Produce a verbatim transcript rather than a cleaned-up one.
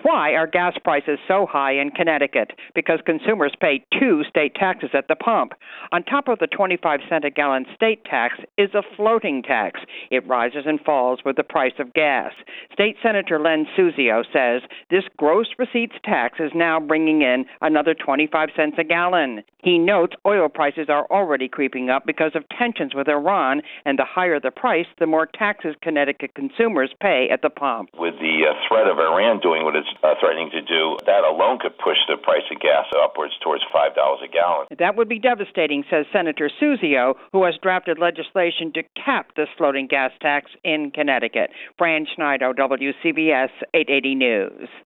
Why are gas prices so high in Connecticut? Because consumers pay two state taxes at the pump. On top of the twenty-five cent a gallon state tax is a floating tax. It rises and falls with the price of gas. State Senator Len Suzio says this gross receipts tax is now bringing in another twenty-five cents a gallon. He notes oil prices are already creeping up because of tensions with Iran, and the higher the price, the more taxes Connecticut consumers pay at the pump. With the uh, threat of Iran doing what it's uh, threatening to do, that alone could push the price of gas upwards towards five dollars a gallon. That would be devastating, says Senator Suzio, who has drafted legislation to cap this floating gas tax in Connecticut. Fran Schneider, W C B S eight eighty News.